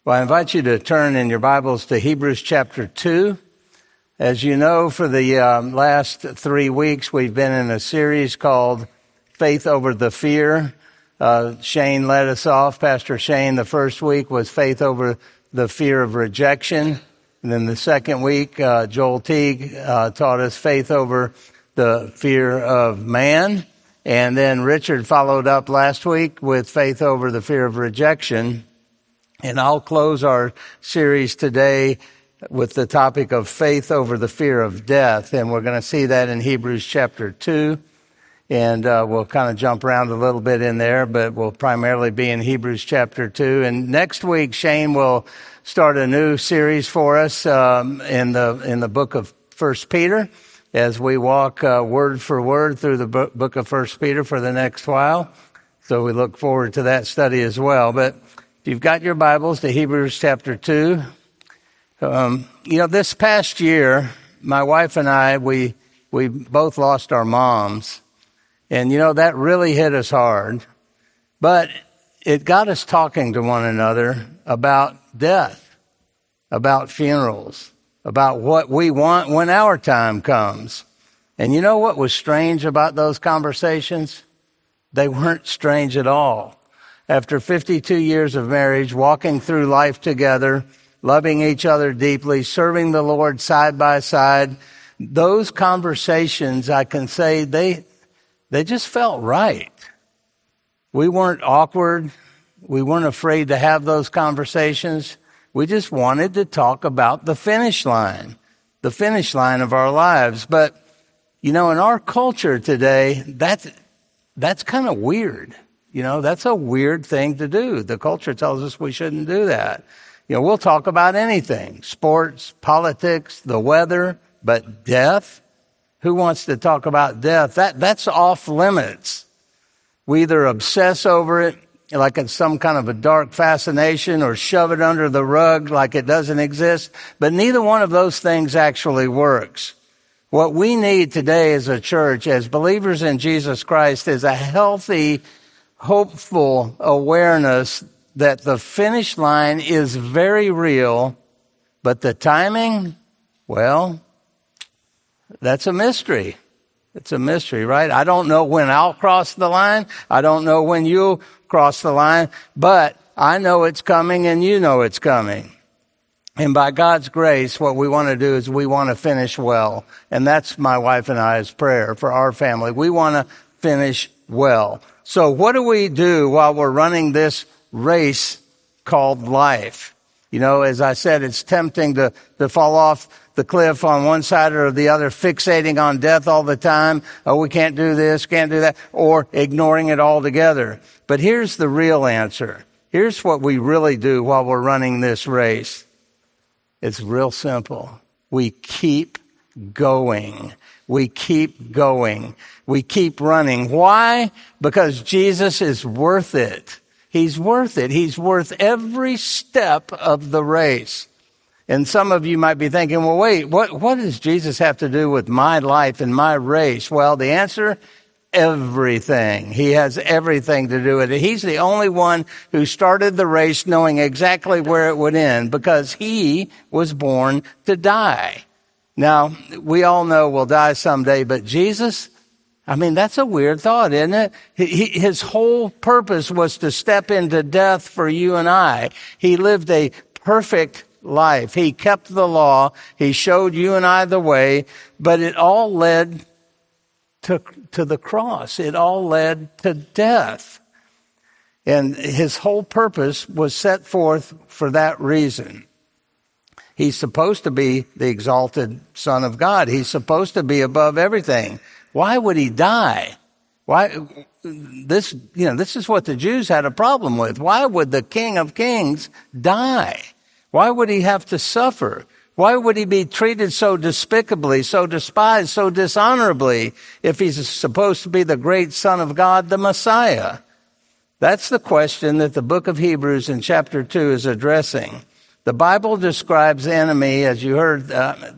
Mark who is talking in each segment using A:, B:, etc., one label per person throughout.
A: Well, I invite you to turn in your Bibles to Hebrews chapter 2. As you know, for the last 3 weeks, we've been in a series called Faith Over the Fear. Shane led us off. Pastor Shane, the first week was Faith Over the Fear of Rejection. And then the second week, Joel Teague taught us Faith Over the Fear of Man. And then Richard followed up last week with Faith Over the Fear of Rejection. And I'll close our series today with the topic of faith over the fear of death. And we're going to see that in Hebrews chapter 2. And we'll kind of jump around a little bit in there, but we'll primarily be in Hebrews chapter 2. And next week, Shane will start a new series for us in the book of 1 Peter as we walk word for word through the book of 1 Peter for the next while. So we look forward to that study as well. But you've got your Bibles to Hebrews chapter 2. This past year, my wife and I, we both lost our moms. And, that really hit us hard. But it got us talking to one another about death, about funerals, about what we want when our time comes. And you know what was strange about those conversations? They weren't strange at all. After 52 years of marriage, walking through life together, loving each other deeply, serving the Lord side by side, those conversations, I can say, they just felt right. We weren't awkward. We weren't afraid to have those conversations. We just wanted to talk about the finish line of our lives. But, in our culture today, that's kind of weird. That's a weird thing to do. The culture tells us we shouldn't do that. We'll talk about anything, sports, politics, the weather, but death? Who wants to talk about death? That's off limits. We either obsess over it like it's some kind of a dark fascination or shove it under the rug like it doesn't exist, but neither one of those things actually works. What we need today as a church, as believers in Jesus Christ, is a healthy, hopeful awareness that the finish line is very real, but the timing, well, that's a mystery. It's a mystery, right? I don't know when I'll cross the line. I don't know when you'll cross the line, but I know it's coming and you know it's coming. And by God's grace, what we want to do is we want to finish well. And that's my wife and I's prayer for our family. We want to finish well. So what do we do while we're running this race called life? As I said, it's tempting to fall off the cliff on one side or the other, fixating on death all the time. Oh, we can't do this, can't do that, or ignoring it altogether. But here's the real answer. Here's what we really do while we're running this race. It's real simple. We keep going. We keep going. We keep running. Why? Because Jesus is worth it. He's worth it. He's worth every step of the race. And some of you might be thinking, well, wait, what does Jesus have to do with my life and my race? Well, the answer, everything. He has everything to do with it. He's the only one who started the race knowing exactly where it would end because he was born to die. Now, we all know we'll die someday, but Jesus, that's a weird thought, isn't it? His whole purpose was to step into death for you and I. He lived a perfect life. He kept the law. He showed you and I the way, but it all led to the cross. It all led to death. And his whole purpose was set forth for that reason. He's supposed to be the exalted Son of God. He's supposed to be above everything. Why would he die? Why? This is what the Jews had a problem with. Why would the King of Kings die? Why would he have to suffer? Why would he be treated so despicably, so despised, so dishonorably if he's supposed to be the great Son of God, the Messiah? That's the question that the book of Hebrews in chapter 2 is addressing. The Bible describes enemy, as you heard,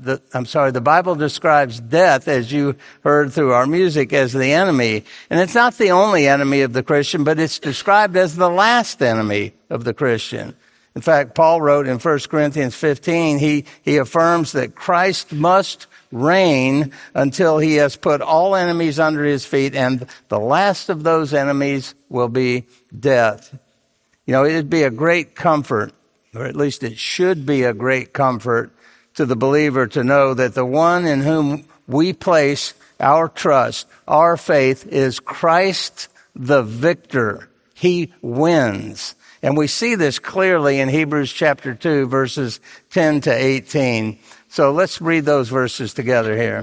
A: the Bible describes death, as you heard through our music, as the enemy. And it's not the only enemy of the Christian, but it's described as the last enemy of the Christian. In fact, Paul wrote in 1 Corinthians 15, he affirms that Christ must reign until he has put all enemies under his feet, and the last of those enemies will be death. You know, it'd be a great comfort, or at least it should be a great comfort to the believer to know that the one in whom we place our trust, our faith, is Christ the victor. He wins. And we see this clearly in Hebrews chapter 2, verses 10 to 18. So let's read those verses together here.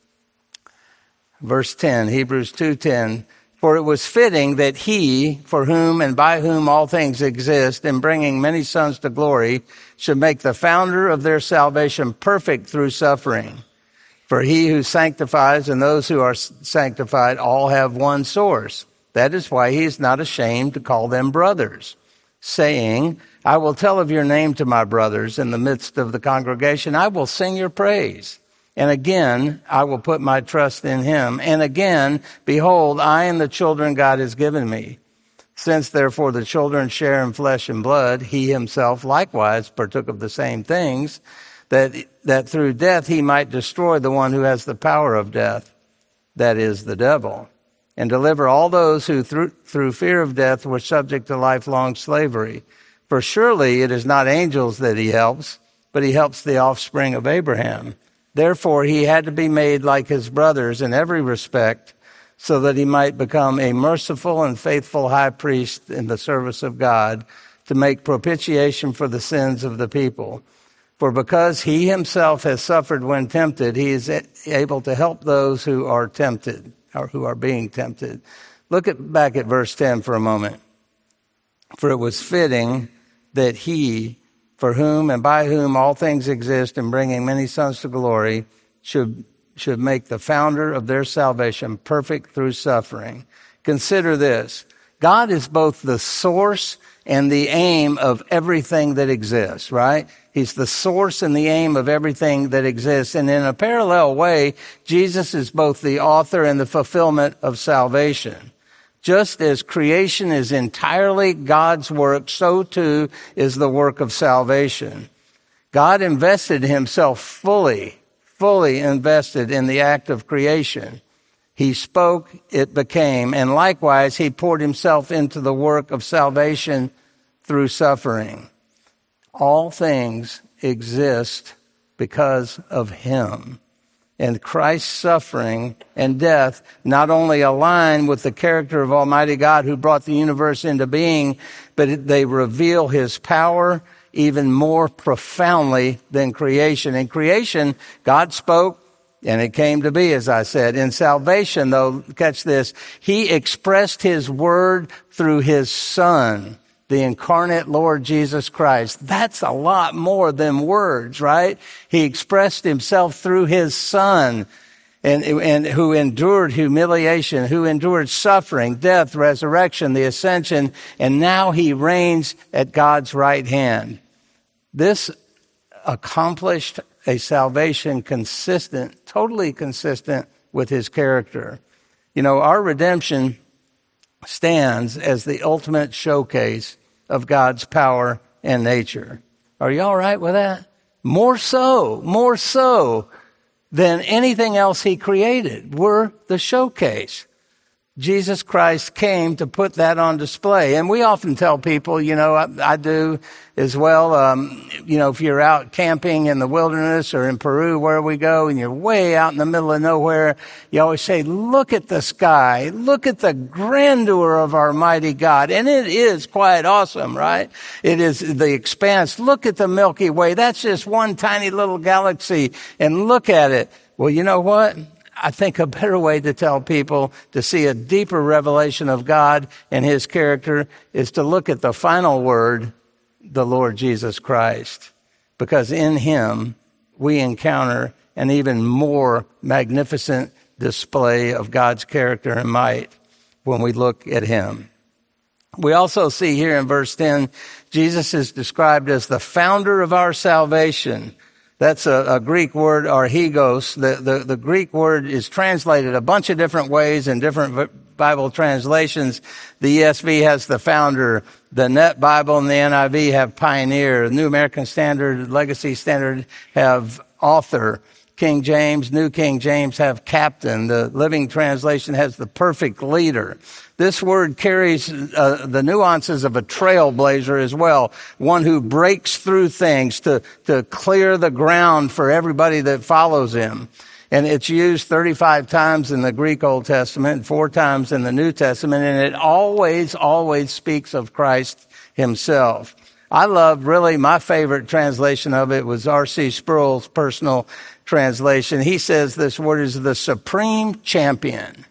A: Verse 10, Hebrews 2:10. For it was fitting that he, for whom and by whom all things exist, in bringing many sons to glory, should make the founder of their salvation perfect through suffering. For he who sanctifies and those who are sanctified all have one source. That is why he is not ashamed to call them brothers, saying, I will tell of your name to my brothers in the midst of the congregation. I will sing your praise. And again, I will put my trust in him. And again, behold, I and the children God has given me. Since therefore the children share in flesh and blood, he himself likewise partook of the same things, that through death he might destroy the one who has the power of death, that is, the devil, and deliver all those who through fear of death were subject to lifelong slavery. For surely it is not angels that he helps, but he helps the offspring of Abraham. Therefore he had to be made like his brothers in every respect, so that he might become a merciful and faithful high priest in the service of God, to make propitiation for the sins of the people. For because he himself has suffered when tempted, he is able to help those who are tempted, or who are being tempted. Look back at verse 10 for a moment. For it was fitting that he, for whom and by whom all things exist, in bringing many sons to glory, should make the founder of their salvation perfect through suffering. Consider this. God is both the source and the aim of everything that exists, right? He's the source and the aim of everything that exists. And in a parallel way, Jesus is both the author and the fulfillment of salvation. Just as creation is entirely God's work, so too is the work of salvation. God invested himself fully invested in the act of creation. He spoke, it became, and likewise he poured himself into the work of salvation through suffering. All things exist because of him. And Christ's suffering and death not only align with the character of Almighty God who brought the universe into being, but they reveal his power even more profoundly than creation. In creation, God spoke, and it came to be, as I said. In salvation, though, catch this, he expressed his word through his Son, the incarnate Lord Jesus Christ. That's a lot more than words, right? He expressed himself through his Son, and who endured humiliation, who endured suffering, death, resurrection, the ascension, and now he reigns at God's right hand. This accomplished a salvation totally consistent with his character. You know, our redemption stands as the ultimate showcase of God's power and nature. Are you all right with that? More so than anything else he created. We're the showcase. Jesus Christ came to put that on display. And we often tell people, you know, I do as well, you know, if you're out camping in the wilderness or in Peru, where we go, and you're way out in the middle of nowhere, you always say, look at the sky. Look at the grandeur of our mighty God. And it is quite awesome, right? It is the expanse. Look at the Milky Way. That's just one tiny little galaxy. And look at it. Well, you know what? I think a better way to tell people to see a deeper revelation of God and his character is to look at the final word, the Lord Jesus Christ. Because in him, we encounter an even more magnificent display of God's character and might when we look at him. We also see here in verse 10, Jesus is described as the founder of our salvation. That's a Greek word, archegos. The Greek word is translated a bunch of different ways in different Bible translations. The ESV has the founder. The Net Bible and the NIV have pioneer. The New American Standard, Legacy Standard have author. King James, New King James have captain. The Living Translation has the perfect leader. This word carries the nuances of a trailblazer as well, one who breaks through things to clear the ground for everybody that follows him. And it's used 35 times in the Greek Old Testament, 4 times in the New Testament, and it always speaks of Christ himself. I love, really, my favorite translation of it was R.C. Sproul's personal translation. He says this word is the supreme champion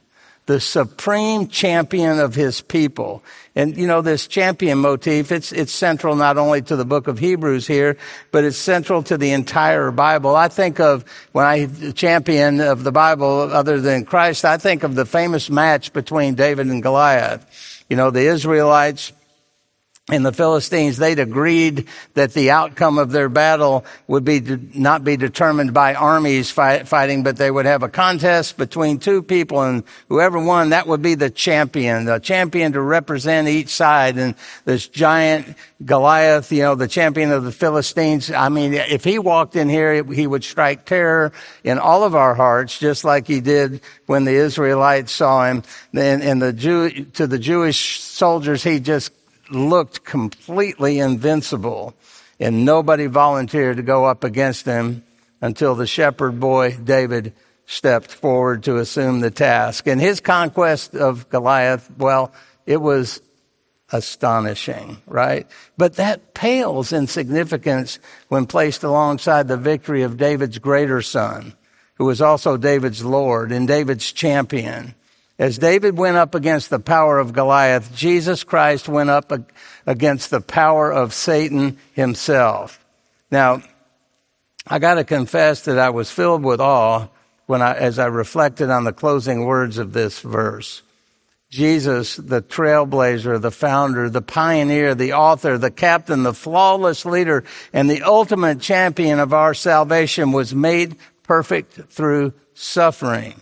A: of his people. And, you know, this champion motif, it's central not only to the book of Hebrews here, but it's central to the entire Bible. I think of, when I champion of the Bible other than Christ, I think of the famous match between David and Goliath. You know, the Israelites and the Philistines, they'd agreed that the outcome of their battle would not be determined by armies fighting, but they would have a contest between 2 people, and whoever won, that would be the champion to represent each side. And this giant Goliath, you know, the champion of the Philistines, I mean, if he walked in here, he would strike terror in all of our hearts, just like he did when the Israelites saw him. And to the Jewish soldiers, he just looked completely invincible, and nobody volunteered to go up against him until the shepherd boy David stepped forward to assume the task. And his conquest of Goliath, well, it was astonishing, right? But that pales in significance when placed alongside the victory of David's greater son, who was also David's Lord and David's champion. As David went up against the power of Goliath, Jesus Christ went up against the power of Satan himself. Now, I got to confess that I was filled with awe as I reflected on the closing words of this verse. Jesus, the trailblazer, the founder, the pioneer, the author, the captain, the flawless leader, and the ultimate champion of our salvation, was made perfect through suffering.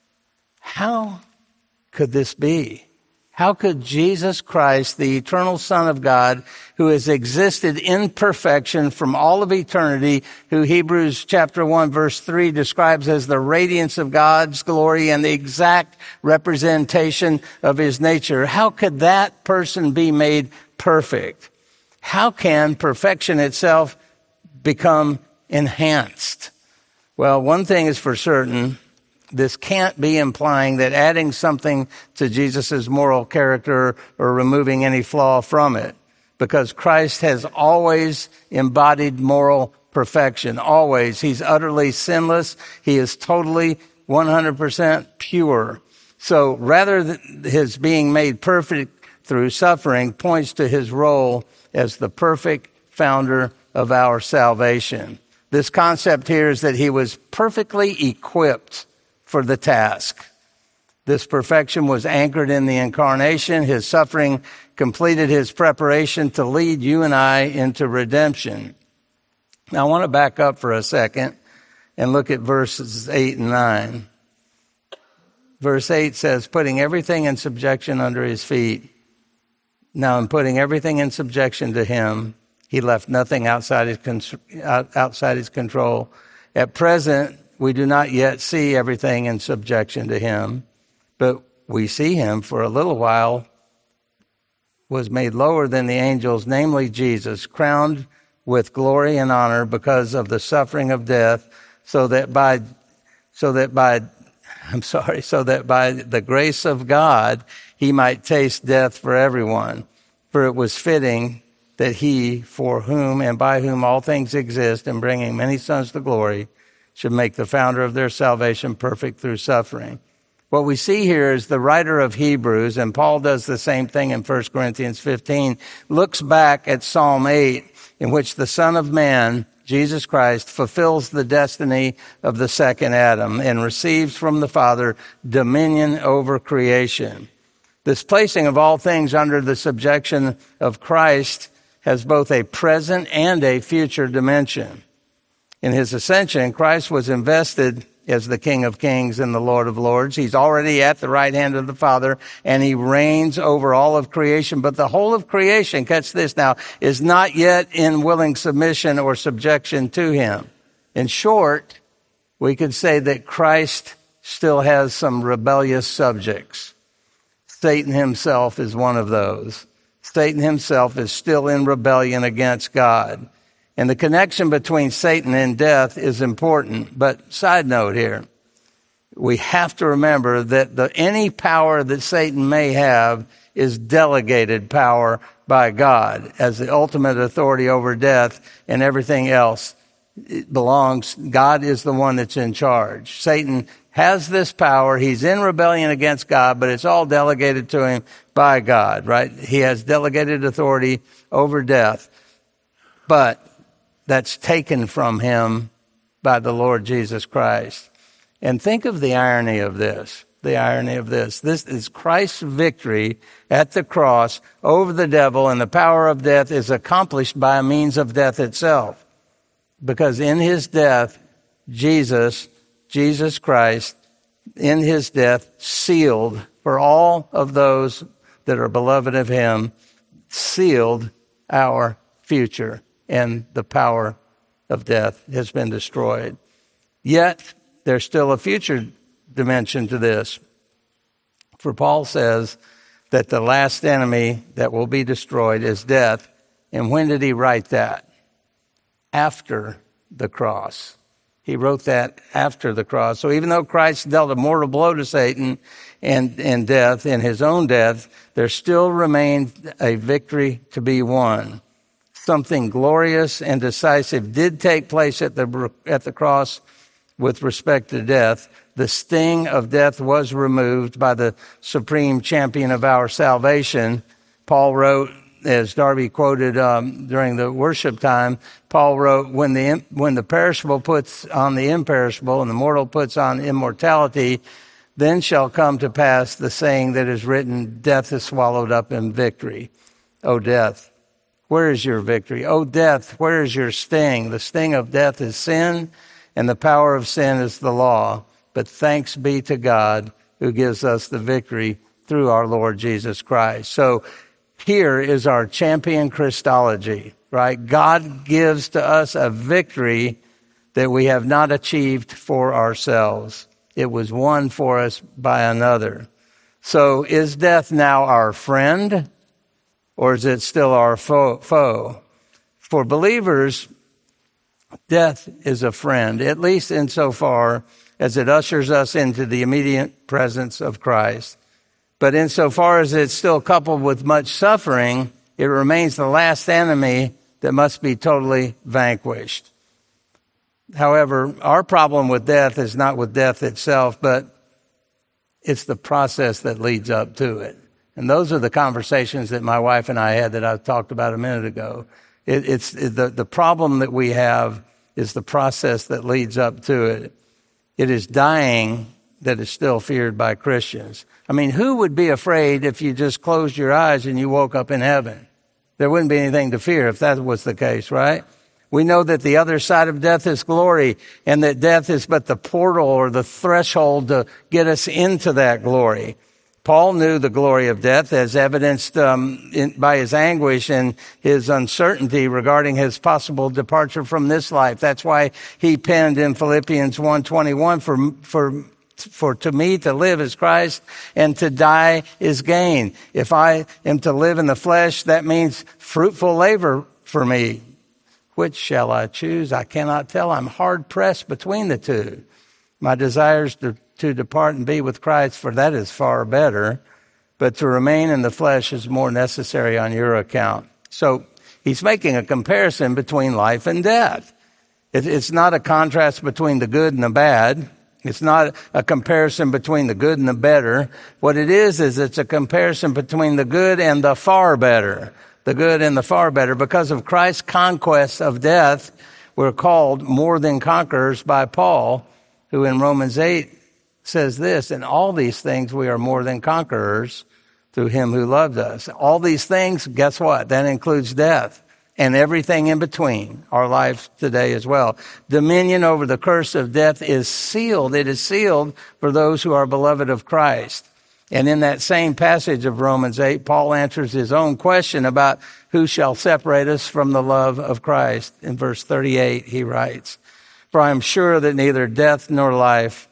A: How could this be? How could Jesus Christ, the eternal Son of God, who has existed in perfection from all of eternity, who Hebrews chapter 1 verse 3 describes as the radiance of God's glory and the exact representation of his nature, how could that person be made perfect? How can perfection itself become enhanced? Well, one thing is for certain. This can't be implying that adding something to Jesus' moral character or removing any flaw from it, because Christ has always embodied moral perfection. Always. He's utterly sinless. He is totally 100% pure. So rather than his being made perfect through suffering points to his role as the perfect founder of our salvation. This concept here is that he was perfectly equipped for the task. This perfection was anchored in the incarnation. His suffering completed his preparation to lead you and I into redemption. Now I want to back up for a second and look at verses 8 and 9. Verse 8 says, putting everything in subjection under his feet. Now in putting everything in subjection to him, he left nothing outside his control. At present, we do not yet see everything in subjection to him, but we see him for a little while was made lower than the angels, namely Jesus, crowned with glory and honor because of the suffering of death, so that by the grace of God he might taste death for everyone. For it was fitting that he, for whom and by whom all things exist, and bringing many sons to glory, should make the founder of their salvation perfect through suffering. What we see here is the writer of Hebrews, and Paul does the same thing in 1 Corinthians 15, looks back at Psalm 8, in which the Son of Man, Jesus Christ, fulfills the destiny of the second Adam and receives from the Father dominion over creation. This placing of all things under the subjection of Christ has both a present and a future dimension. In his ascension, Christ was invested as the King of Kings and the Lord of Lords. He's already at the right hand of the Father, and he reigns over all of creation. But the whole of creation, catch this now, is not yet in willing submission or subjection to him. In short, we could say that Christ still has some rebellious subjects. Satan himself is one of those. Satan himself is still in rebellion against God. And the connection between Satan and death is important. But side note here, we have to remember that any power that Satan may have is delegated power by God as the ultimate authority over death, and everything else belongs. God is the one that's in charge. Satan has this power. He's in rebellion against God, but it's all delegated to him by God, right? He has delegated authority over death, but that's taken from him by the Lord Jesus Christ. And think of the irony of this. The irony of this. This is Christ's victory at the cross over the devil, and the power of death is accomplished by a means of death itself. Because in his death, Jesus Christ, in his death, sealed for all of those that are beloved of him, sealed our future, and the power of death has been destroyed. Yet, there's still a future dimension to this. For Paul says that the last enemy that will be destroyed is death. And when did he write that? After the cross. He wrote that after the cross. So even though Christ dealt a mortal blow to Satan and death in his own death, there still remained a victory to be won. Something glorious and decisive did take place at the cross with respect to death. The sting of death was removed by the supreme champion of our salvation. Paul wrote, as Darby quoted during the worship time, Paul wrote, when the perishable puts on the imperishable and the mortal puts on immortality, then shall come to pass the saying that is written, death is swallowed up in victory. O death, where is your victory? O death, where is your sting? The sting of death is sin, and the power of sin is the law. But thanks be to God who gives us the victory through our Lord Jesus Christ. So here is our champion Christology, right? God gives to us a victory that we have not achieved for ourselves. It was won for us by another. So is death now our friend, or is it still our foe? For believers, death is a friend, at least insofar as it ushers us into the immediate presence of Christ. But insofar as it's still coupled with much suffering, it remains the last enemy that must be totally vanquished. However, our problem with death is not with death itself, but it's the process that leads up to it. And those are the conversations that my wife and I had that I talked about a minute ago. It's the problem that we have is the process that leads up to it. It is dying that is still feared by Christians. I mean, who would be afraid if you just closed your eyes and you woke up in heaven? There wouldn't be anything to fear if that was the case, right? We know that the other side of death is glory, and that death is but the portal or the threshold to get us into that glory. Paul knew the glory of death as evidenced by his anguish and his uncertainty regarding his possible departure from this life. That's why he penned in Philippians 1:21, for to me to live is Christ and to die is gain. If I am to live in the flesh, that means fruitful labor for me. Which shall I choose? I cannot tell. I'm hard pressed between the two. My desire is to depart and be with Christ, for that is far better. But to remain in the flesh is more necessary on your account. So he's making a comparison between life and death. It's not a contrast between the good and the bad. It's not a comparison between the good and the better. What it is it's a comparison between the good and the far better. The good and the far better. Because of Christ's conquest of death, we're called more than conquerors by Paul, who in Romans 8 says this, in all these things we are more than conquerors through him who loved us. All these things, guess what? That includes death. and everything in between, our life today as well. Dominion over the curse of death is sealed. It is sealed for those who are beloved of Christ. And in that same passage of Romans 8, Paul answers his own question about who shall separate us from the love of Christ. In verse 38, he writes, "For I am sure that neither death nor life,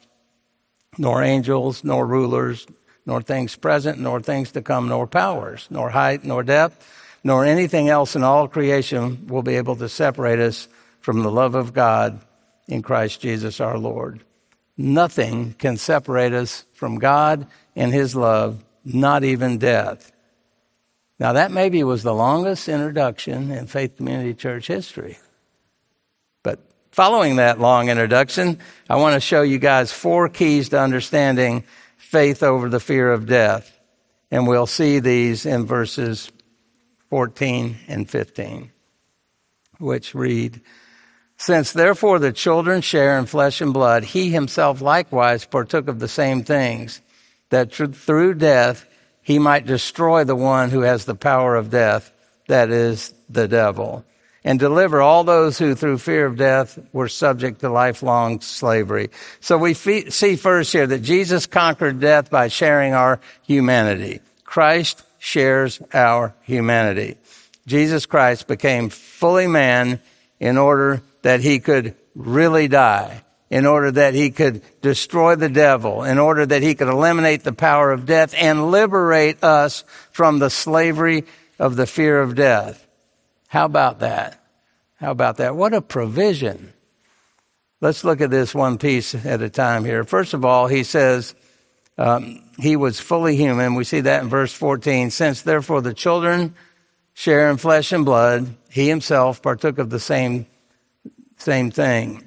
A: nor angels, nor rulers, nor things present, nor things to come, nor powers, nor height, nor depth, nor anything else in all creation will be able to separate us from the love of God in Christ Jesus our Lord." Nothing can separate us from God and his love, not even death. Now that maybe was the longest introduction in Faith Community Church history. But following that long introduction, I want to show you guys 4 keys to understanding faith over the fear of death. And we'll see these in verses 14 and 15, which read, "Since therefore the children share in flesh and blood, he himself likewise partook of the same things, that through death he might destroy the one who has the power of death, that is, the devil, and deliver all those who through fear of death were subject to lifelong slavery." So we see first here that Jesus conquered death by sharing our humanity. Christ shares our humanity. Jesus Christ became fully man in order that he could really die, in order that he could destroy the devil, in order that he could eliminate the power of death and liberate us from the slavery of the fear of death. How about that? How about that? What a provision. Let's look at this one piece at a time here. First of all, he says he was fully human. We see that in verse 14. "Since therefore the children share in flesh and blood, he himself partook of the same thing."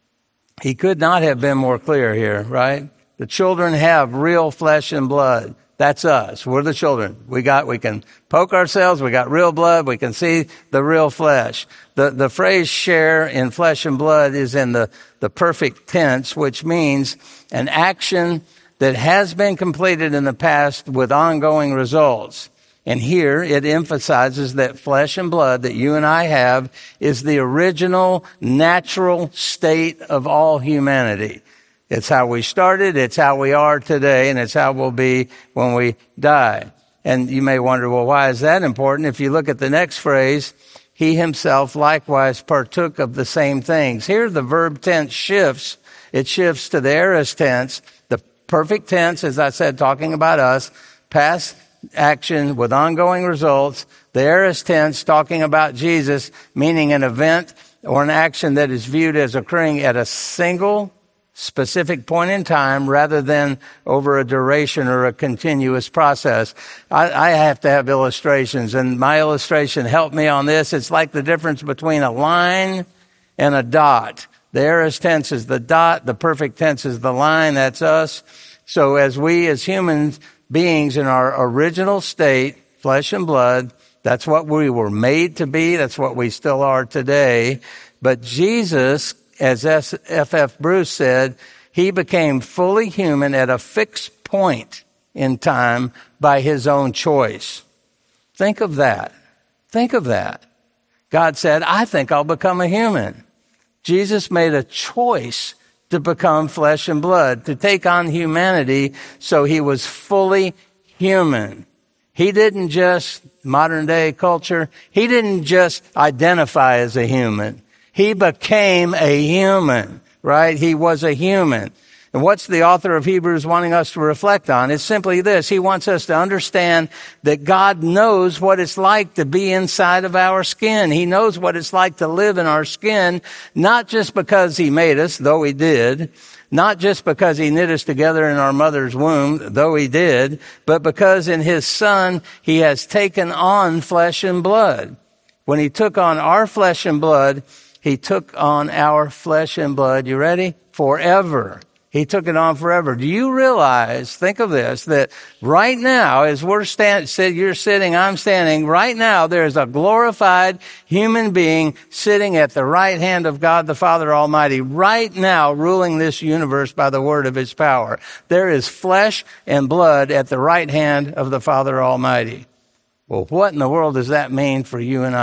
A: He could not have been more clear here, right? The children have real flesh and blood. That's us. We're the children. We can poke ourselves. We got real blood. We can see the real flesh. The phrase share in flesh and blood is in the perfect tense, which means an action that has been completed in the past with ongoing results. And here it emphasizes that flesh and blood that you and I have is the original natural state of all humanity. It's how we started, it's how we are today, and it's how we'll be when we die. And you may wonder, well, why is that important? If you look at the next phrase, he himself likewise partook of the same things. Here the verb tense shifts. It shifts to the aorist tense. The perfect tense, as I said, talking about us, past action with ongoing results. The aorist tense talking about Jesus, meaning an event or an action that is viewed as occurring at a single specific point in time rather than over a duration or a continuous process. I have to have illustrations, and my illustration helped me on this. It's like the difference between a line and a dot. The aorist tense is the dot. The perfect tense is the line. That's us. So as we as humans beings in our original state, flesh and blood, that's what we were made to be. That's what we still are today. But Jesus, as F.F. Bruce said, he became fully human at a fixed point in time by his own choice. Think of that. Think of that. God said, I think I'll become a human. Jesus made a choice to become flesh and blood, to take on humanity, so he was fully human. He didn't just, modern day culture, he didn't just identify as a human. He became a human, right? He was a human. And what's the author of Hebrews wanting us to reflect on? It's simply this. He wants us to understand that God knows what it's like to be inside of our skin. He knows what it's like to live in our skin, not just because he made us, though he did, not just because he knit us together in our mother's womb, though he did, but because in his Son, he has taken on flesh and blood. When he took on our flesh and blood, he took on our flesh and blood, you ready? Forever. He took it on forever. Do you realize, think of this, that right now, as you're sitting, I'm standing, right now there's a glorified human being sitting at the right hand of God the Father Almighty, right now ruling this universe by the word of his power. There is flesh and blood at the right hand of the Father Almighty. Well, what in the world does that mean for you and I?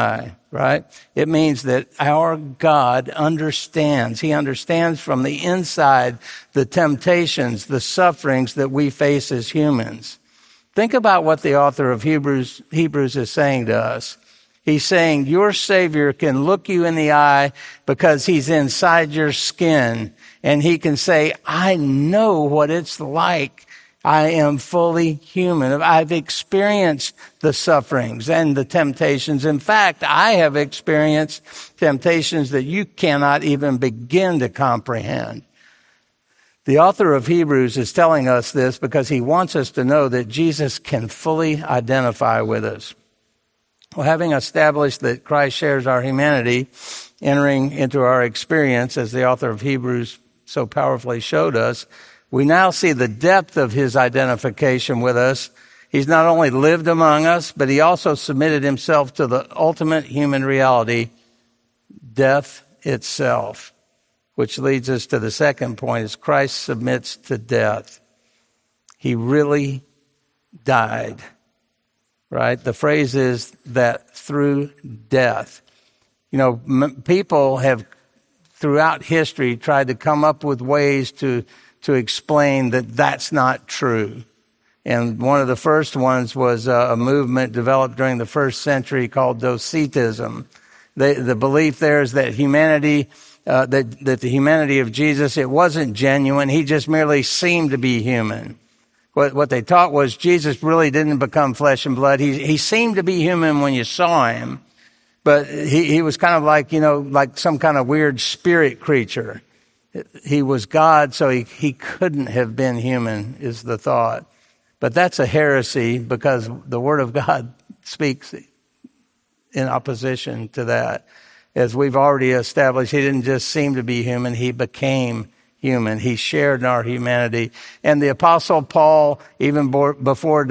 A: right? It means that our God understands. He understands from the inside the temptations, the sufferings that we face as humans. Think about what the author of Hebrews is saying to us. He's saying your Savior can look you in the eye because he's inside your skin, and he can say, I know what it's like. I am fully human. I've experienced the sufferings and the temptations. In fact, I have experienced temptations that you cannot even begin to comprehend. The author of Hebrews is telling us this because he wants us to know that Jesus can fully identify with us. Well, having established that Christ shares our humanity, entering into our experience, as the author of Hebrews so powerfully showed us, we now see the depth of his identification with us. He's not only lived among us, but he also submitted himself to the ultimate human reality, death itself. Which leads us to the second point, is Christ submits to death. He really died, right? The phrase is that through death. You know, people have throughout history tried to come up with ways to explain that that's not true. And one of the first ones was a movement developed during the first century called Docetism. The belief there is that humanity, that the humanity of Jesus, it wasn't genuine. He just merely seemed to be human. What they taught was Jesus really didn't become flesh and blood. He seemed to be human when you saw him, but he was kind of like, you know, like some kind of weird spirit creature. He was God, so he couldn't have been human, is the thought. But that's a heresy because the Word of God speaks in opposition to that. As we've already established, he didn't just seem to be human, he became human. He shared in our humanity. And the Apostle Paul, even before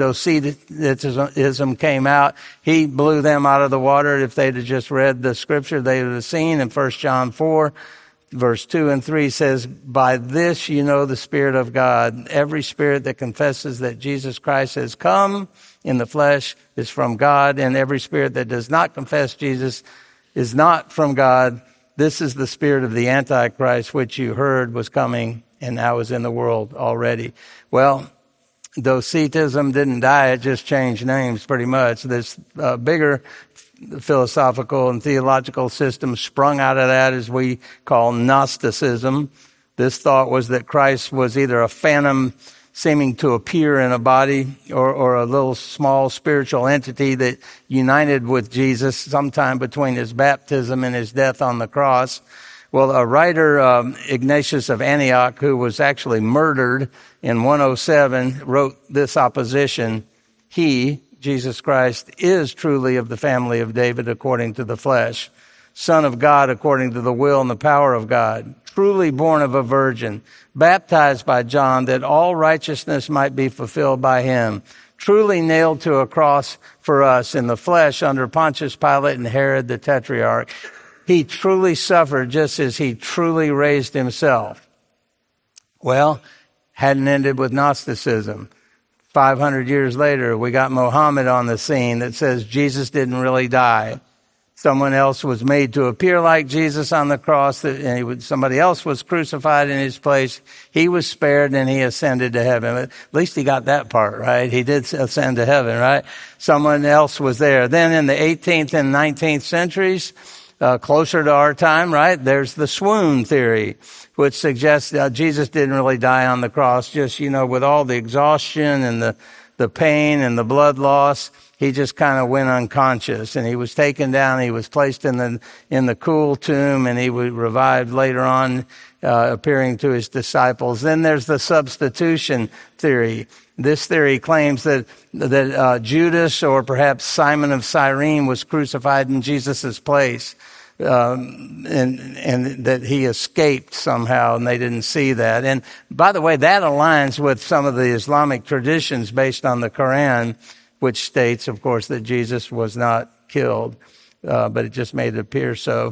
A: Docetism came out, he blew them out of the water. If they'd have just read the scripture, they would have seen in 1 John 4, verse 2 and 3 says, by this you know the Spirit of God. Every spirit that confesses that Jesus Christ has come in the flesh is from God, and every spirit that does not confess Jesus is not from God. This is the spirit of the Antichrist, which you heard was coming and now is in the world already. Well, Docetism didn't die. It just changed names pretty much. This bigger philosophical and theological system sprung out of that, as we call Gnosticism. This thought was that Christ was either a phantom seeming to appear in a body or a little small spiritual entity that united with Jesus sometime between his baptism and his death on the cross. Well, a writer, Ignatius of Antioch, who was actually murdered in 107, wrote this opposition. He, Jesus Christ, is truly of the family of David according to the flesh, Son of God according to the will and the power of God, truly born of a virgin, baptized by John that all righteousness might be fulfilled by him, truly nailed to a cross for us in the flesh under Pontius Pilate and Herod the Tetrarch. He truly suffered just as he truly raised himself. Well, hadn't ended with Gnosticism. 500 years later, we got Muhammad on the scene that says Jesus didn't really die. Someone else was made to appear like Jesus on the cross, and somebody else was crucified in his place. He was spared and he ascended to heaven. At least he got that part right. He did ascend to heaven, right? Someone else was there. Then in the 18th and 19th centuries, closer to our time, right, there's the swoon theory, which suggests that Jesus didn't really die on the cross. Just, with all the exhaustion and the pain and the blood loss, he just kind of went unconscious, and he was taken down. He was placed in the cool tomb, and he was revived later on, appearing to his disciples. Then there's the substitution theory. This theory claims that Judas or perhaps Simon of Cyrene was crucified in Jesus' place, and that he escaped somehow, and they didn't see that. And by the way, that aligns with some of the Islamic traditions based on the Quran, which states, of course, that Jesus was not killed, but it just made it appear so.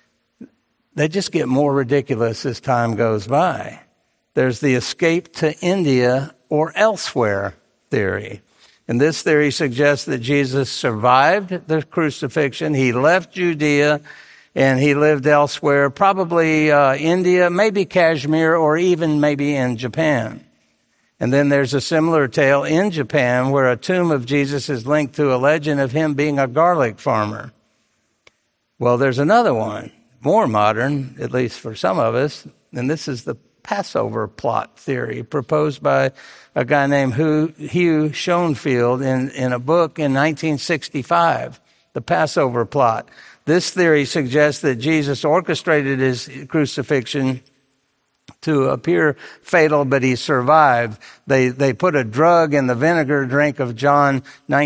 A: They just get more ridiculous as time goes by. There's the escape to India or elsewhere theory. And this theory suggests that Jesus survived the crucifixion. He left Judea and he lived elsewhere, probably India, maybe Kashmir, or even maybe in Japan. And then there's a similar tale in Japan where a tomb of Jesus is linked to a legend of him being a garlic farmer. Well, there's another one, more modern, at least for some of us, and this is the Passover plot theory proposed by a guy named Hugh Schoenfield in a book in 1965, The Passover Plot. This theory suggests that Jesus orchestrated his crucifixion to appear fatal, but he survived. They put a drug in the vinegar drink of John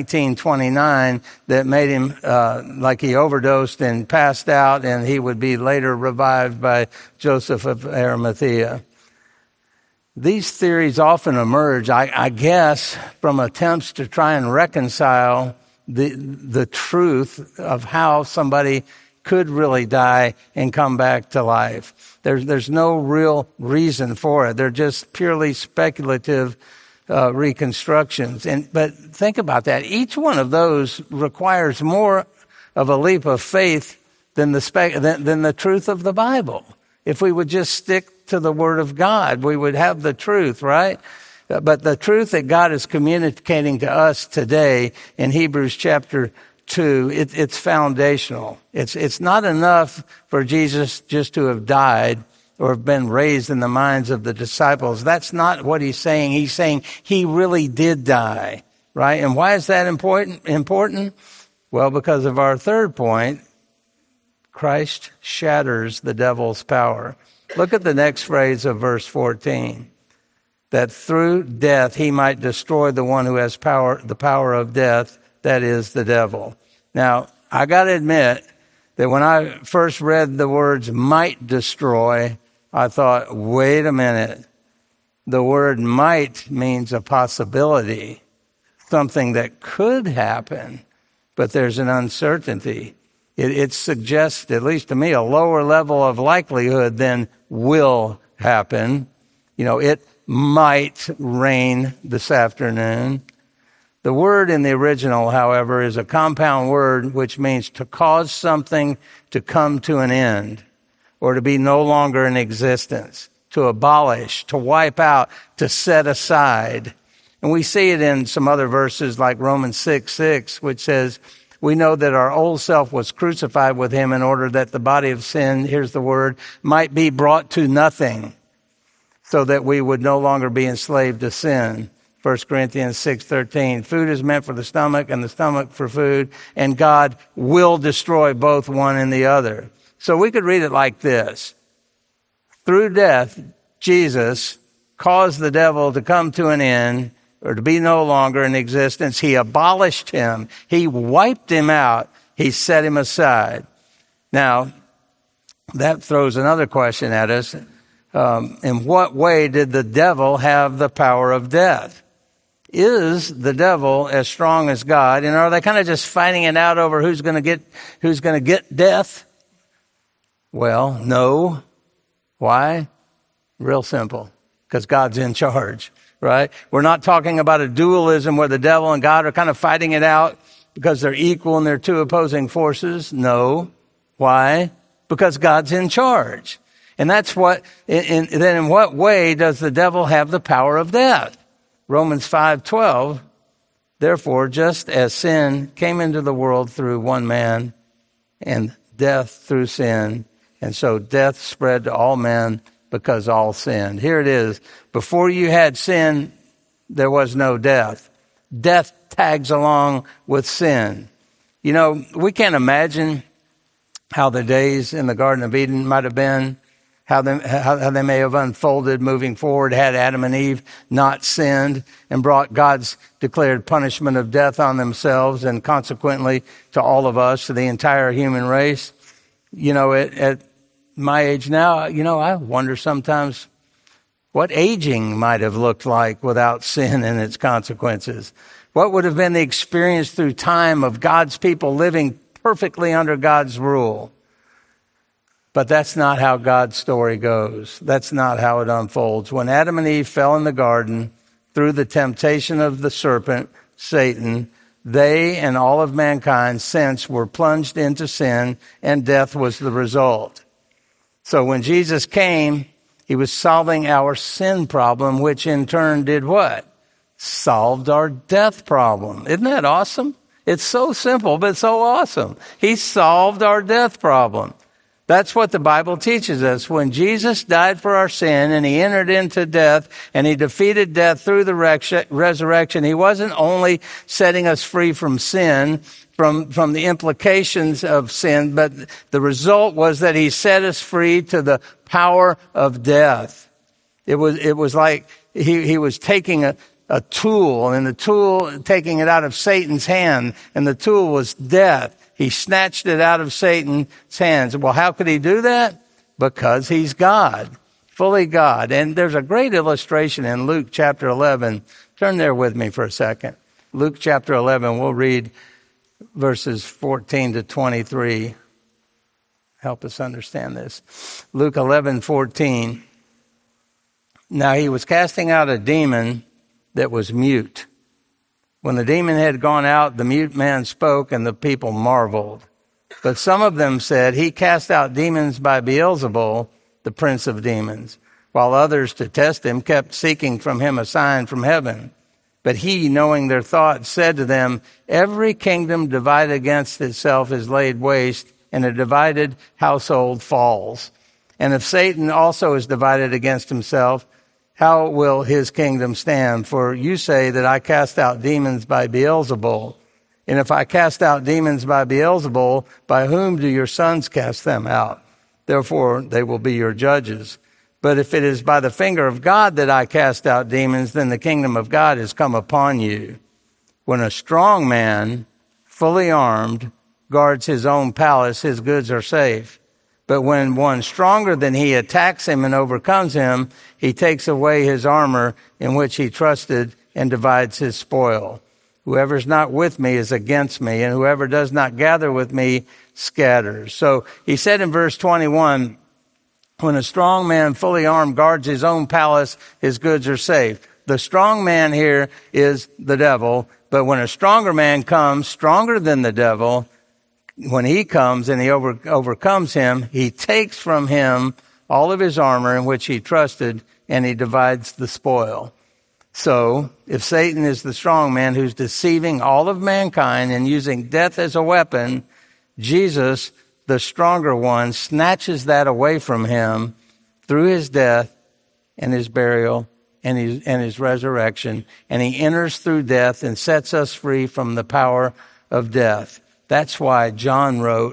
A: 19:29 that made him like he overdosed and passed out, and he would be later revived by Joseph of Arimathea. These theories often emerge, I guess, from attempts to try and reconcile the truth of how somebody could really die and come back to life. There's no real reason for it. They're just purely speculative reconstructions. But think about that. Each one of those requires more of a leap of faith than the truth of the Bible. If we would just stick to the Word of God, we would have the truth, right? But the truth that God is communicating to us today in Hebrews chapter 2, it's foundational. It's not enough for Jesus just to have died or have been raised in the minds of the disciples. That's not what he's saying. He's saying he really did die, right? And why is that important? Well, because of our third point, Christ shatters the devil's power. Look at the next phrase of verse 14. That through death he might destroy the one who has power, the power of death, that is the devil. Now, I got to admit that when I first read the words might destroy, I thought, wait a minute. The word might means a possibility, something that could happen, but there's an uncertainty. It suggests, at least to me, a lower level of likelihood than will happen. You know, it might rain this afternoon. The word in the original, however, is a compound word which means to cause something to come to an end or to be no longer in existence, to abolish, to wipe out, to set aside. And we see it in some other verses like Romans 6:6, which says, we know that our old self was crucified with him in order that the body of sin, here's the word, might be brought to nothing, so that we would no longer be enslaved to sin. 1 Corinthians 6:13, food is meant for the stomach and the stomach for food, and God will destroy both one and the other. So we could read it like this. Through death, Jesus caused the devil to come to an end or to be no longer in existence. He abolished him. He wiped him out. He set him aside. Now, that throws another question at us. In what way did the devil have the power of death? Is the devil as strong as God? And are they kind of just fighting it out over who's going to get death? Well, no. Why? Real simple. Because God's in charge, right? We're not talking about a dualism where the devil and God are kind of fighting it out because they're equal and they're two opposing forces. No. Why? Because God's in charge. And that's what, then in what way does the devil have the power of death? Romans 5:12, therefore, just as sin came into the world through one man and death through sin, and so death spread to all men because all sinned. Here it is. Before you had sin, there was no death. Death tags along with sin. You know, we can't imagine how the days in the Garden of Eden might have been, how they may have unfolded moving forward had Adam and Eve not sinned and brought God's declared punishment of death on themselves and consequently to all of us, to the entire human race. You know, at my age now, you know, I wonder sometimes what aging might have looked like without sin and its consequences. What would have been the experience through time of God's people living perfectly under God's rule? But that's not how God's story goes. That's not how it unfolds. When Adam and Eve fell in the garden through the temptation of the serpent, Satan, they and all of mankind since were plunged into sin, and death was the result. So when Jesus came, he was solving our sin problem, which in turn did what? Solved our death problem. Isn't that awesome? It's so simple, but so awesome. He solved our death problem. That's what the Bible teaches us. When Jesus died for our sin and he entered into death and he defeated death through the resurrection, he wasn't only setting us free from sin, from the implications of sin, but the result was that he set us free to the power of death. It was like he was taking a tool, and the tool, taking it out of Satan's hand, and the tool was death. He snatched it out of Satan's hands. Well, how could he do that? Because he's God, fully God. And there's a great illustration in Luke chapter 11. Turn there with me for a second. Luke chapter 11, we'll read verses 14 to 23. Help us understand this. Luke 11:14. Now he was casting out a demon that was mute. When the demon had gone out, the mute man spoke, and the people marveled. But some of them said, he cast out demons by Beelzebul, the prince of demons, while others, to test him, kept seeking from him a sign from heaven. But he, knowing their thoughts, said to them, every kingdom divided against itself is laid waste, and a divided household falls. And if Satan also is divided against himself, how will his kingdom stand? For you say that I cast out demons by Beelzebul. And if I cast out demons by Beelzebul, by whom do your sons cast them out? Therefore, they will be your judges. But if it is by the finger of God that I cast out demons, then the kingdom of God has come upon you. When a strong man, fully armed, guards his own palace, his goods are safe. But when one stronger than he attacks him and overcomes him, he takes away his armor in which he trusted and divides his spoil. Whoever is not with me is against me, and whoever does not gather with me scatters. So he said in verse 21, when a strong man fully armed guards his own palace, his goods are safe. The strong man here is the devil, but when a stronger man comes, stronger than the devil, when he comes and he overcomes him, he takes from him all of his armor in which he trusted, and he divides the spoil. So, if Satan is the strong man who's deceiving all of mankind and using death as a weapon, Jesus, the stronger one, snatches that away from him through his death and his burial and his resurrection, and he enters through death and sets us free from the power of death. That's why John wrote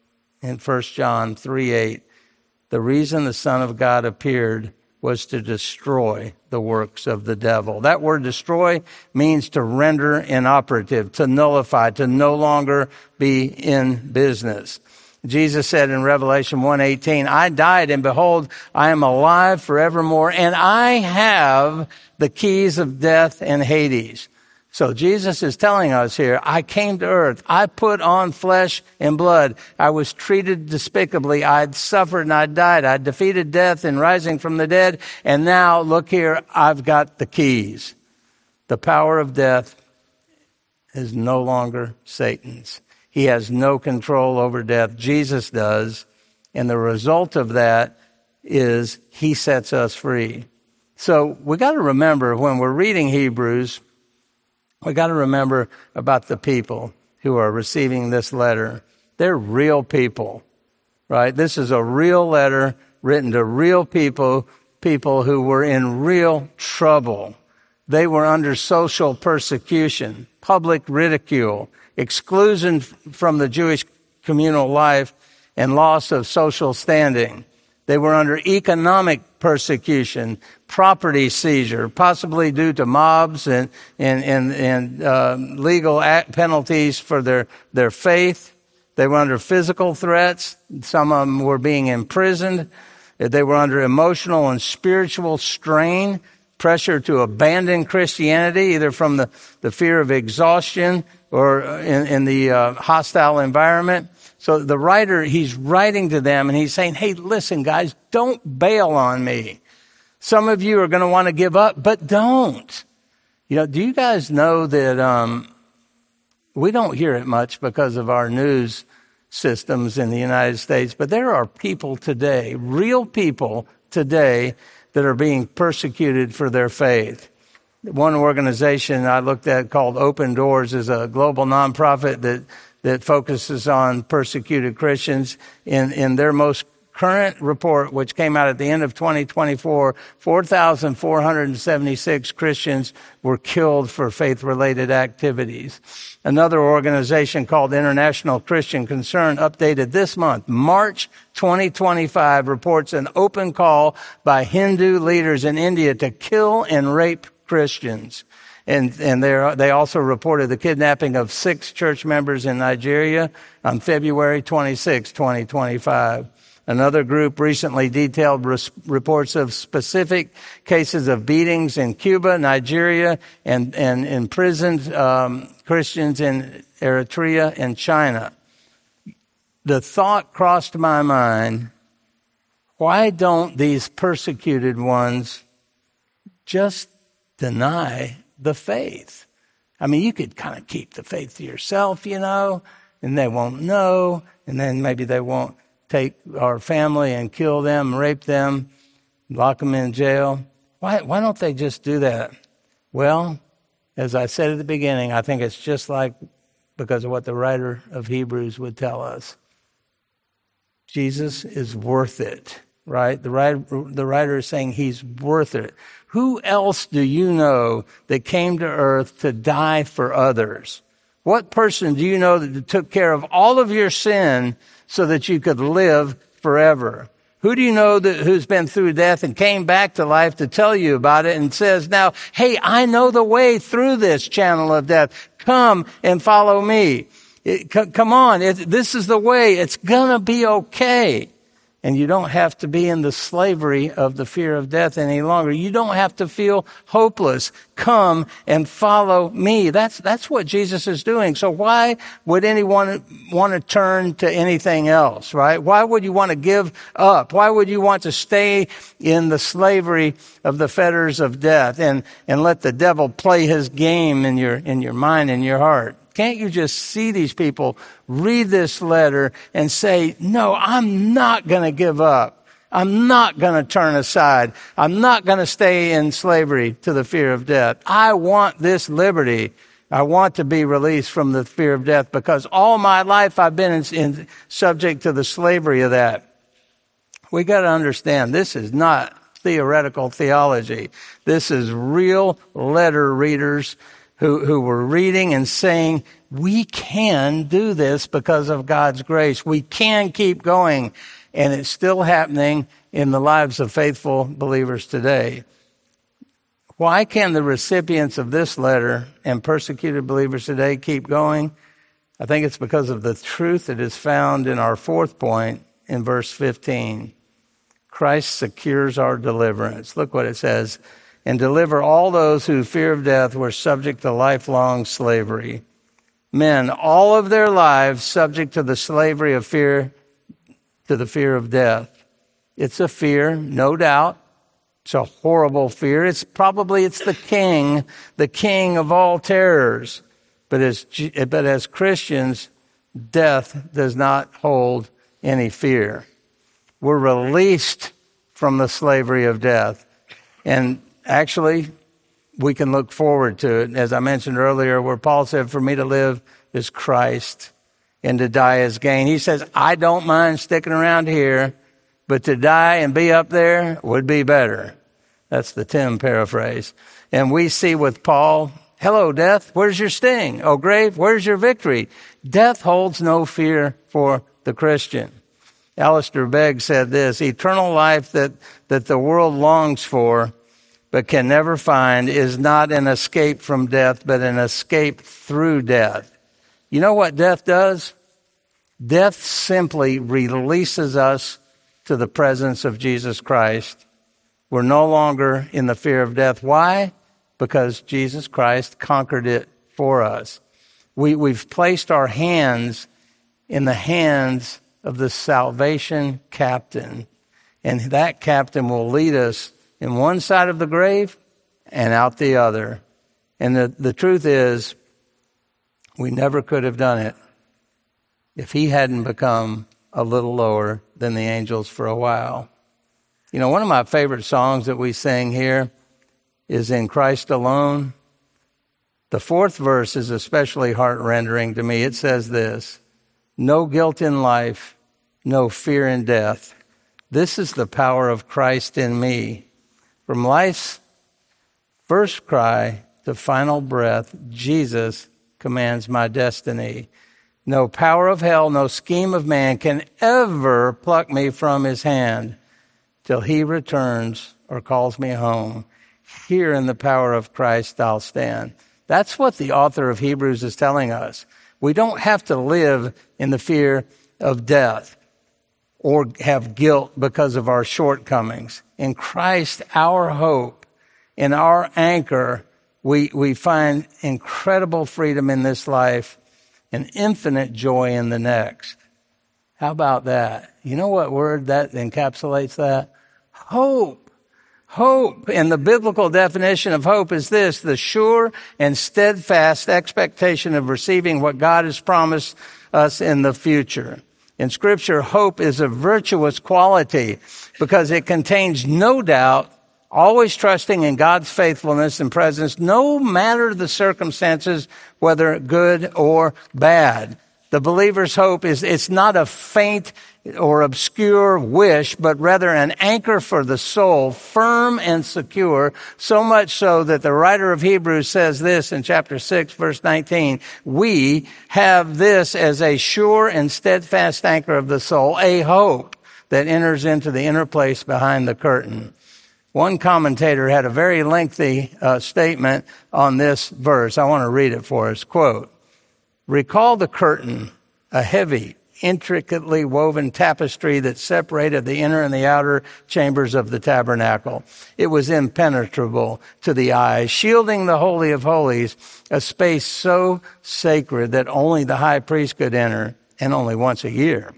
A: in 1 John 3:8, the reason the Son of God appeared was to destroy the works of the devil. That word destroy means to render inoperative, to nullify, to no longer be in business. Jesus said in Revelation 1:18, I died, and behold, I am alive forevermore, and I have the keys of death and Hades. So Jesus is telling us here, I came to earth. I put on flesh and blood. I was treated despicably. I'd suffered and I died. I defeated death in rising from the dead. And now, look here, I've got the keys. The power of death is no longer Satan's. He has no control over death. Jesus does. And the result of that is he sets us free. So we got to remember when we're reading Hebrews, we got to remember about the people who are receiving this letter. They're real people, right? This is a real letter written to real people who were in real trouble. They were under social persecution, public ridicule, exclusion from the Jewish communal life, and loss of social standing. They were under economic persecution, property seizure, possibly due to mobs and legal penalties for their faith. They were under physical threats. Some of them were being imprisoned. They were under emotional and spiritual strain, pressure to abandon Christianity, either from the fear of exhaustion or in the hostile environment. So the writer, he's writing to them and he's saying, hey, listen, guys, don't bail on me. Some of you are going to want to give up, but don't. Do you guys know that we don't hear it much because of our news systems in the United States, but there are people today, real people today, that are being persecuted for their faith. One organization I looked at called Open Doors is a global nonprofit that focuses on persecuted Christians. In their most current report, which came out at the end of 2024, 4,476 Christians were killed for faith-related activities. Another organization called International Christian Concern, updated this month, March 2025, reports an open call by Hindu leaders in India to kill and rape Christians. And they also reported the kidnapping of 6 church members in Nigeria on February 26, 2025. Another group recently detailed reports of specific cases of beatings in Cuba, Nigeria, and imprisoned Christians in Eritrea and China. The thought crossed my mind, why don't these persecuted ones just deny the faith? I mean, you could kind of keep the faith to yourself, and they won't know, and then maybe they won't take our family and kill them, rape them, lock them in jail. Why don't they just do that? Well, as I said at the beginning, I think it's just like because of what the writer of Hebrews would tell us. Jesus is worth it, right? The writer is saying he's worth it. Who else do you know that came to earth to die for others? What person do you know that took care of all of your sin so that you could live forever? Who do you know who's been through death and came back to life to tell you about it and says, now, hey, I know the way through this channel of death. Come and follow me. Come on. This is the way. It's going to be okay. And you don't have to be in the slavery of the fear of death any longer. You don't have to feel hopeless. Come and follow me. That's what Jesus is doing. So why would anyone want to turn to anything else, right? Why would you want to give up? Why would you want to stay in the slavery of the fetters of death and let the devil play his game in your mind and your heart? Can't you just see these people read this letter and say, no, I'm not going to give up. I'm not going to turn aside. I'm not going to stay in slavery to the fear of death. I want this liberty. I want to be released from the fear of death because all my life I've been subject to the slavery of that. We got to understand this is not theoretical theology. This is real letter readers who were reading and saying, we can do this because of God's grace. We can keep going. And it's still happening in the lives of faithful believers today. Why can the recipients of this letter and persecuted believers today keep going? I think it's because of the truth that is found in our 4th point in verse 15. Christ secures our deliverance. Look what it says. And deliver all those who fear of death were subject to lifelong slavery. Men, all of their lives subject to the slavery of fear, to the fear of death. It's a fear, no doubt. It's a horrible fear. It's the king of all terrors. But as Christians, death does not hold any fear. We're released from the slavery of death. And actually, we can look forward to it. As I mentioned earlier, where Paul said, for me to live is Christ and to die is gain. He says, I don't mind sticking around here, but to die and be up there would be better. That's the Tim paraphrase. And we see with Paul, hello, death, where's your sting? Oh, grave, where's your victory? Death holds no fear for the Christian. Alistair Begg said this, eternal life that the world longs for but can never find is not an escape from death, but an escape through death. You know what death does? Death simply releases us to the presence of Jesus Christ. We're no longer in the fear of death. Why? Because Jesus Christ conquered it for us. We've placed our hands in the hands of the salvation captain, and that captain will lead us in one side of the grave and out the other. And the truth is, we never could have done it if he hadn't become a little lower than the angels for a while. You know, one of my favorite songs that we sing here is In Christ Alone. The fourth verse is especially heart-rendering to me. It says this: no guilt in life, no fear in death. This is the power of Christ in me. From life's first cry to final breath, Jesus commands my destiny. No power of hell, no scheme of man can ever pluck me from his hand till he returns or calls me home. Here in the power of Christ I'll stand. That's what the author of Hebrews is telling us. We don't have to live in the fear of death or have guilt because of our shortcomings. In Christ, our hope, in our anchor, we find incredible freedom in this life and infinite joy in the next. How about that? You know what word that encapsulates that? Hope. Hope. And the biblical definition of hope is this: the sure and steadfast expectation of receiving what God has promised us in the future. In Scripture, hope is a virtuous quality because it contains no doubt, always trusting in God's faithfulness and presence, no matter the circumstances, whether good or bad. The believer's hope it's not a faint or obscure wish, but rather an anchor for the soul, firm and secure, so much so that the writer of Hebrews says this in chapter 6, verse 19, we have this as a sure and steadfast anchor of the soul, a hope that enters into the inner place behind the curtain. One commentator had a very lengthy statement on this verse. I want to read it for us. Quote, recall the curtain, a heavy, intricately woven tapestry that separated the inner and the outer chambers of the tabernacle. It was impenetrable to the eye, shielding the Holy of Holies, a space so sacred that only the high priest could enter, and only once a year.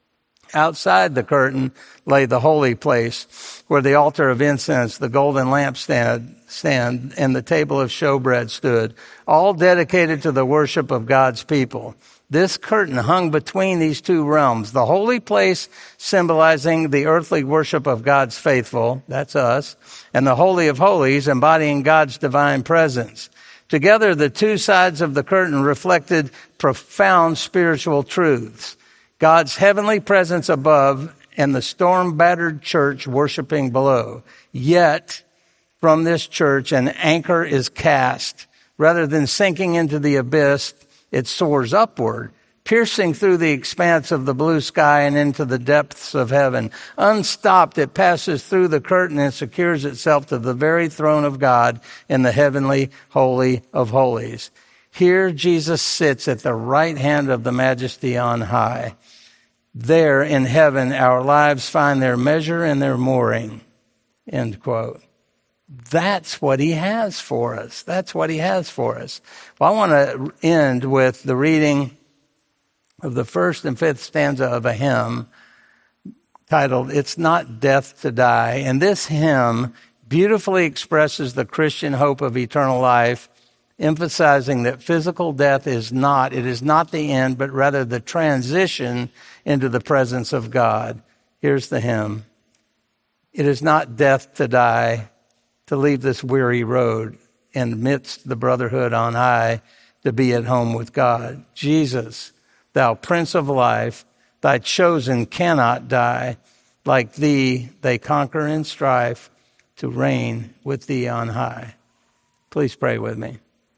A: Outside the curtain lay the holy place, where the altar of incense, the golden lampstand, and the table of showbread stood, all dedicated to the worship of God's people. This curtain hung between these two realms, the holy place symbolizing the earthly worship of God's faithful, that's us, and the Holy of Holies embodying God's divine presence. Together, the two sides of the curtain reflected profound spiritual truths: God's heavenly presence above and the storm-battered church worshiping below. Yet, from this church, an anchor is cast. Rather than sinking into the abyss, it soars upward, piercing through the expanse of the blue sky and into the depths of heaven. Unstopped, it passes through the curtain and secures itself to the very throne of God in the heavenly Holy of Holies. Here, Jesus sits at the right hand of the Majesty on high. There in heaven, our lives find their measure and their mooring. End quote. That's what he has for us. That's what he has for us. Well, I want to end with the reading of the first and fifth stanza of a hymn titled, It's Not Death to Die. And this hymn beautifully expresses the Christian hope of eternal life, emphasizing that physical death is not the end, but rather the transition into the presence of God. Here's the hymn. It is not death to die, to leave this weary road, and amidst the brotherhood on high, to be at home with God. Jesus, thou Prince of life, thy chosen cannot die. Like thee, they conquer in strife, to reign with thee on high. Please pray with me.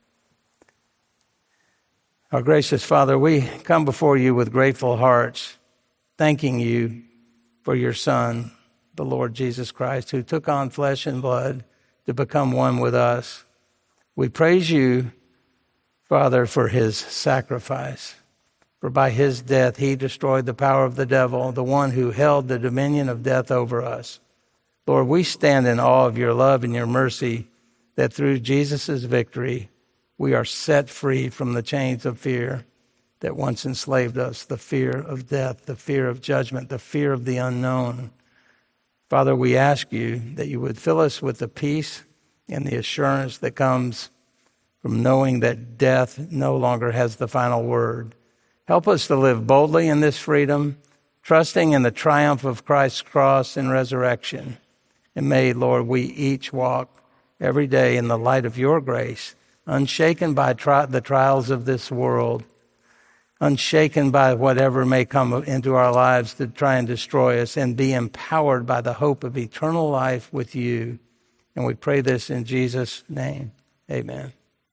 A: Our gracious Father, we come before you with grateful hearts, thanking you for your Son, the Lord Jesus Christ, who took on flesh and blood to become one with us. We praise you, Father, for his sacrifice. For by his death, he destroyed the power of the devil, the one who held the dominion of death over us. Lord, we stand in awe of your love and your mercy, that through Jesus' victory, we are set free from the chains of fear that once enslaved us, the fear of death, the fear of judgment, the fear of the unknown. Father, we ask you that you would fill us with the peace and the assurance that comes from knowing that death no longer has the final word. Help us to live boldly in this freedom, trusting in the triumph of Christ's cross and resurrection. And may, Lord, we each walk every day in the light of your grace, unshaken by the trials of this world, unshaken by whatever may come into our lives to try and destroy us, and be empowered by the hope of eternal life with you. And we pray this in Jesus' name. Amen.